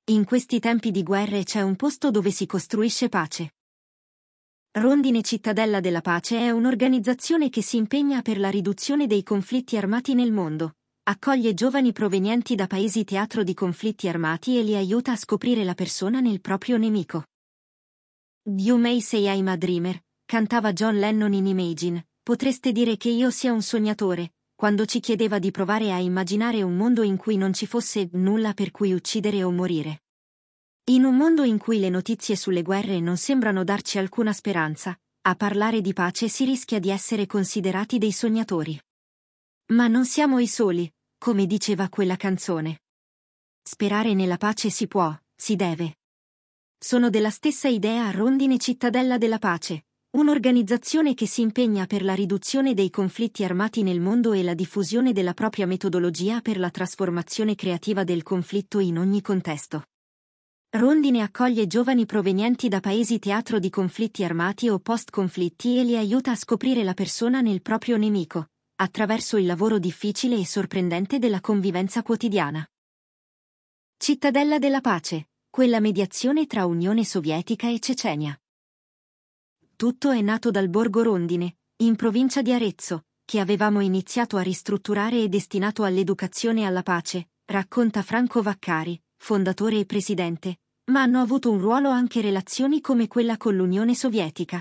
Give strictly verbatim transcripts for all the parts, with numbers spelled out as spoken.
In questi tempi di guerre c'è un posto dove si costruisce pace. Rondine Cittadella della Pace è un'organizzazione che si impegna per la riduzione dei conflitti armati nel mondo, accoglie giovani provenienti da paesi teatro di conflitti armati e li aiuta a scoprire la persona nel proprio nemico. You may say I'm a dreamer, cantava John Lennon in Imagine, potreste dire che io sia un sognatore, quando ci chiedeva di provare a immaginare un mondo in cui non ci fosse nulla per cui uccidere o morire. In un mondo in cui le notizie sulle guerre non sembrano darci alcuna speranza, a parlare di pace si rischia di essere considerati dei sognatori. Ma non siamo i soli, come diceva quella canzone. Sperare nella pace si può, si deve. Sono della stessa idea Rondine Cittadella della Pace, un'organizzazione che si impegna per la riduzione dei conflitti armati nel mondo e la diffusione della propria metodologia per la trasformazione creativa del conflitto in ogni contesto. Rondine accoglie giovani provenienti da paesi teatro di conflitti armati o post-conflitti e li aiuta a scoprire la persona nel proprio nemico, attraverso il lavoro difficile e sorprendente della convivenza quotidiana. Cittadella della Pace, quella mediazione tra Unione Sovietica e Cecenia. Tutto è nato dal borgo Rondine, in provincia di Arezzo, che avevamo iniziato a ristrutturare e destinato all'educazione e alla pace, racconta Franco Vaccari, fondatore e presidente, ma hanno avuto un ruolo anche relazioni come quella con l'Unione Sovietica,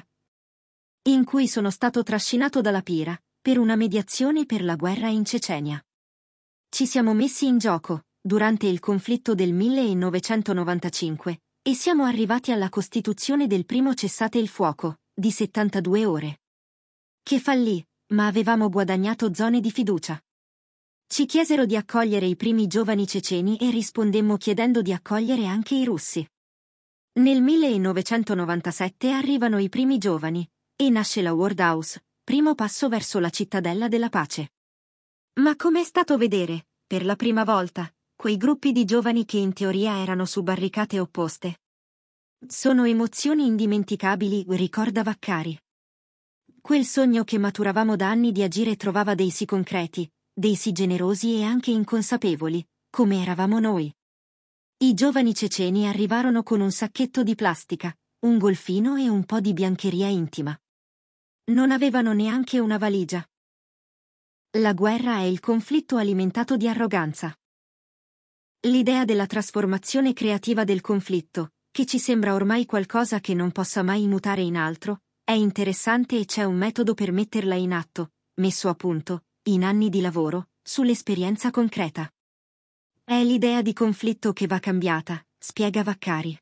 in cui sono stato trascinato dalla Pira, per una mediazione per la guerra in Cecenia. Ci siamo messi in gioco, durante il conflitto del millenovecentonovantacinque, e siamo arrivati alla costituzione del primo cessate il fuoco, di settantadue ore. Che fallì, ma avevamo guadagnato zone di fiducia. Ci chiesero di accogliere i primi giovani ceceni e rispondemmo chiedendo di accogliere anche i russi. Nel millenovecentonovantasette arrivano i primi giovani, e nasce la World House, primo passo verso la Cittadella della Pace. Ma com'è stato vedere, per la prima volta, quei gruppi di giovani che in teoria erano su barricate opposte? Sono emozioni indimenticabili, ricorda Vaccari. Quel sogno che maturavamo da anni di agire trovava dei sì concreti, dei sì generosi e anche inconsapevoli, come eravamo noi. I giovani ceceni arrivarono con un sacchetto di plastica, un golfino e un po' di biancheria intima. Non avevano neanche una valigia. La guerra è il conflitto alimentato di arroganza. L'idea della trasformazione creativa del conflitto, che ci sembra ormai qualcosa che non possa mai mutare in altro, è interessante e c'è un metodo per metterla in atto, messo a punto, in anni di lavoro, sull'esperienza concreta. È l'idea di conflitto che va cambiata, spiega Vaccari.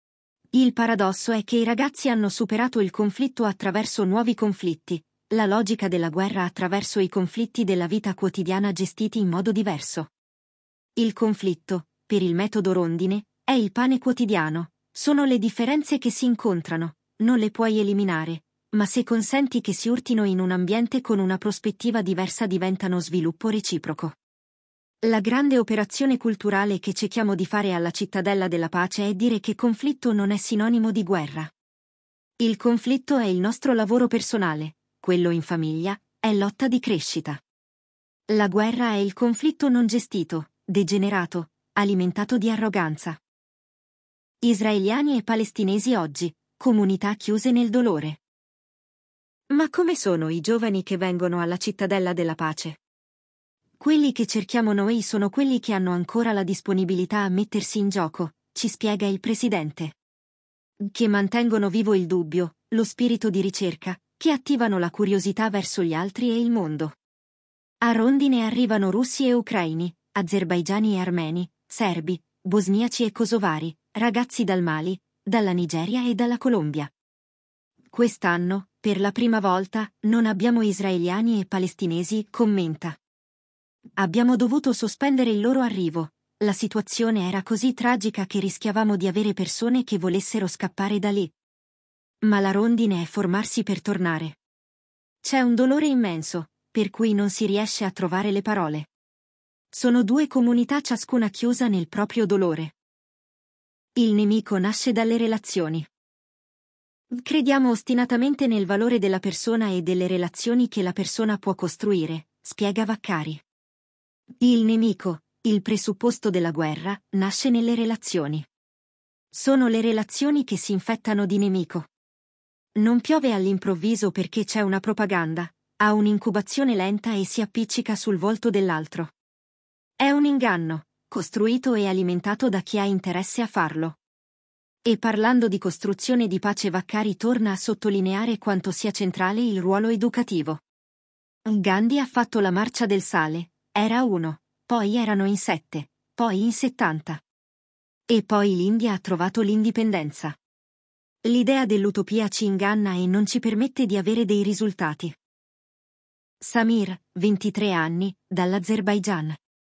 Il paradosso è che i ragazzi hanno superato il conflitto attraverso nuovi conflitti, la logica della guerra attraverso i conflitti della vita quotidiana gestiti in modo diverso. Il conflitto, per il metodo Rondine, è il pane quotidiano, sono le differenze che si incontrano, non le puoi eliminare, ma se consenti che si urtino in un ambiente con una prospettiva diversa diventano sviluppo reciproco. La grande operazione culturale che cerchiamo di fare alla Cittadella della Pace è dire che conflitto non è sinonimo di guerra. Il conflitto è il nostro lavoro personale, quello in famiglia, è lotta di crescita. La guerra è il conflitto non gestito, degenerato, alimentato di arroganza. Israeliani e palestinesi oggi, comunità chiuse nel dolore. Ma come sono i giovani che vengono alla Cittadella della Pace? Quelli che cerchiamo noi sono quelli che hanno ancora la disponibilità a mettersi in gioco, ci spiega il presidente. Che mantengono vivo il dubbio, lo spirito di ricerca, che attivano la curiosità verso gli altri e il mondo. A Rondine arrivano russi e ucraini, azerbaigiani e armeni, serbi, bosniaci e kosovari, ragazzi dal Mali, dalla Nigeria e dalla Colombia. Quest'anno, per la prima volta, non abbiamo israeliani e palestinesi, commenta. Abbiamo dovuto sospendere il loro arrivo, la situazione era così tragica che rischiavamo di avere persone che volessero scappare da lì. Ma la Rondine è formarsi per tornare. C'è un dolore immenso, per cui non si riesce a trovare le parole. Sono due comunità ciascuna chiusa nel proprio dolore. Il nemico nasce dalle relazioni. Crediamo ostinatamente nel valore della persona e delle relazioni che la persona può costruire, spiega Vaccari. Il nemico, il presupposto della guerra, nasce nelle relazioni. Sono le relazioni che si infettano di nemico. Non piove all'improvviso perché c'è una propaganda, ha un'incubazione lenta e si appiccica sul volto dell'altro. È un inganno, costruito e alimentato da chi ha interesse a farlo. E parlando di costruzione di pace, Vaccari torna a sottolineare quanto sia centrale il ruolo educativo. Gandhi ha fatto la marcia del sale, era uno, poi erano in sette, poi in settanta. E poi l'India ha trovato l'indipendenza. L'idea dell'utopia ci inganna e non ci permette di avere dei risultati. Samir, ventitré anni, dall'Azerbaigian.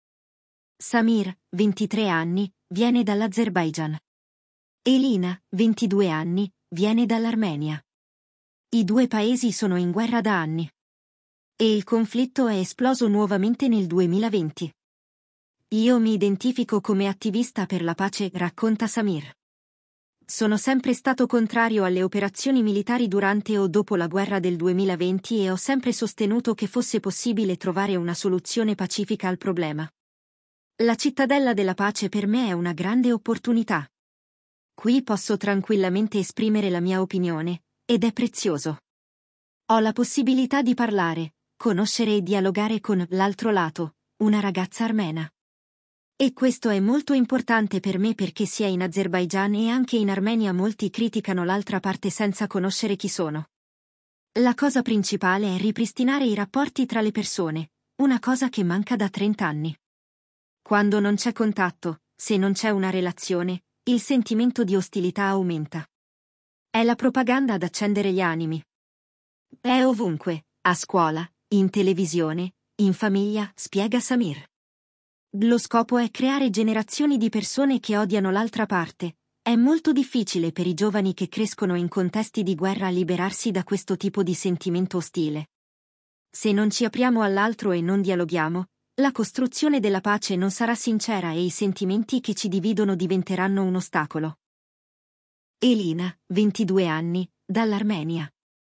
Samir, ventitré anni, viene dall'Azerbaigian. Elina, ventidue anni, viene dall'Armenia. I due paesi sono in guerra da anni. E il conflitto è esploso nuovamente nel duemilaventi. Io mi identifico come attivista per la pace, racconta Samir. Sono sempre stato contrario alle operazioni militari durante o dopo la guerra del duemilaventi e ho sempre sostenuto che fosse possibile trovare una soluzione pacifica al problema. La cittadella della pace per me è una grande opportunità. Qui posso tranquillamente esprimere la mia opinione, ed è prezioso. Ho la possibilità di parlare, conoscere e dialogare con l'altro lato, una ragazza armena. E questo è molto importante per me perché sia in Azerbaigian e anche in Armenia molti criticano l'altra parte senza conoscere chi sono. La cosa principale è ripristinare i rapporti tra le persone, una cosa che manca da trenta anni. Quando non c'è contatto, se non c'è una relazione, il sentimento di ostilità aumenta. È la propaganda ad accendere gli animi. È ovunque, a scuola, in televisione, in famiglia, spiega Samir. Lo scopo è creare generazioni di persone che odiano l'altra parte. È molto difficile per i giovani che crescono in contesti di guerra liberarsi da questo tipo di sentimento ostile. Se non ci apriamo all'altro e non dialoghiamo, la costruzione della pace non sarà sincera e i sentimenti che ci dividono diventeranno un ostacolo. Elina, ventidue anni, dall'Armenia.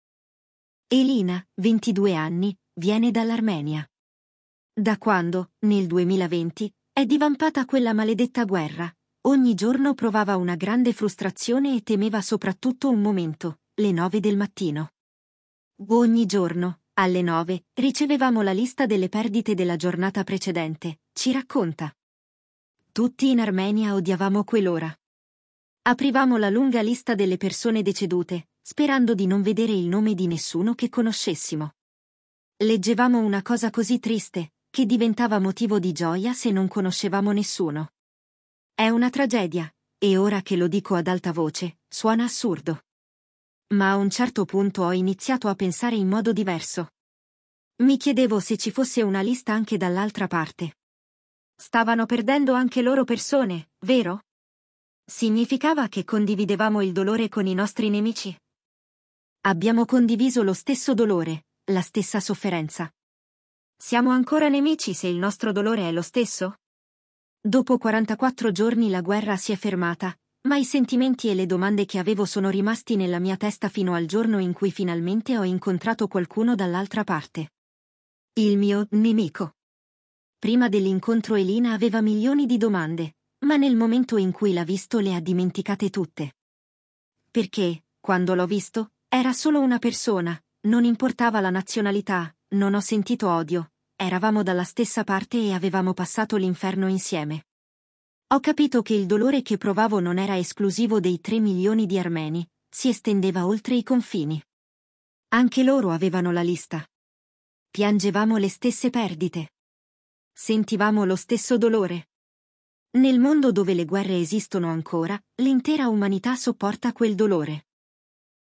Elina, ventidue anni, viene dall'Armenia. Da quando, nel duemilaventi, è divampata quella maledetta guerra, ogni giorno provava una grande frustrazione e temeva soprattutto un momento, le nove del mattino. Ogni giorno, alle nove, ricevevamo la lista delle perdite della giornata precedente, ci racconta. Tutti in Armenia odiavamo quell'ora. Aprivamo la lunga lista delle persone decedute, sperando di non vedere il nome di nessuno che conoscessimo. Leggevamo una cosa così triste, che diventava motivo di gioia se non conoscevamo nessuno. È una tragedia, e ora che lo dico ad alta voce, suona assurdo. Ma a un certo punto ho iniziato a pensare in modo diverso. Mi chiedevo se ci fosse una lista anche dall'altra parte. Stavano perdendo anche loro persone, vero? Significava che condividevamo il dolore con i nostri nemici? Abbiamo condiviso lo stesso dolore, la stessa sofferenza. Siamo ancora nemici se il nostro dolore è lo stesso? Dopo quarantaquattro giorni la guerra si è fermata, ma i sentimenti e le domande che avevo sono rimasti nella mia testa fino al giorno in cui finalmente ho incontrato qualcuno dall'altra parte. Il mio nemico. Prima dell'incontro Elina aveva milioni di domande, ma nel momento in cui l'ha visto le ha dimenticate tutte. Perché, quando l'ho visto, era solo una persona, non importava la nazionalità, non ho sentito odio. Eravamo dalla stessa parte e avevamo passato l'inferno insieme. Ho capito che il dolore che provavo non era esclusivo dei tre milioni di armeni, si estendeva oltre i confini. Anche loro avevano la lista. Piangevamo le stesse perdite. Sentivamo lo stesso dolore. Nel mondo dove le guerre esistono ancora, l'intera umanità sopporta quel dolore.